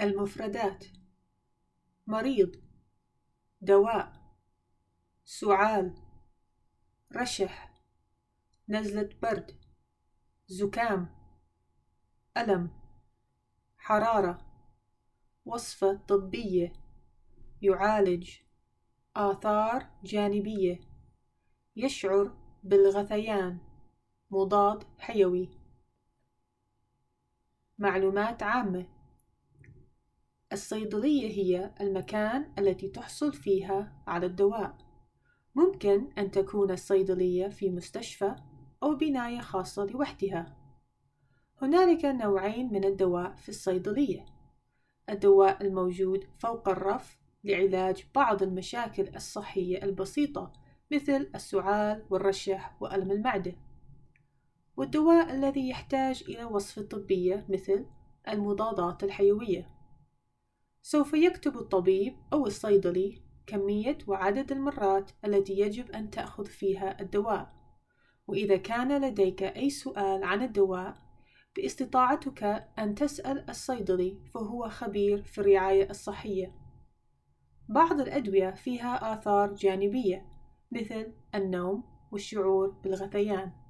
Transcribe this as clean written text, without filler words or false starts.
المفردات: مريض، دواء، سعال، رشح، نزلة برد، زكام، ألم، حرارة، وصفة طبية، يعالج، آثار جانبية، يشعر بالغثيان، مضاد حيوي. معلومات عامة: الصيدلية هي المكان التي تحصل فيها على الدواء. ممكن أن تكون الصيدلية في مستشفى أو بناية خاصة لوحدها. هنالك نوعين من الدواء في الصيدلية: الدواء الموجود فوق الرف لعلاج بعض المشاكل الصحية البسيطة مثل السعال والرشح وألم المعدة، والدواء الذي يحتاج إلى وصفة طبية مثل المضادات الحيوية. سوف يكتب الطبيب أو الصيدلي كمية وعدد المرات التي يجب أن تأخذ فيها الدواء، وإذا كان لديك أي سؤال عن الدواء باستطاعتك أن تسأل الصيدلي، فهو خبير في الرعاية الصحية. بعض الأدوية فيها آثار جانبية مثل النوم والشعور بالغثيان.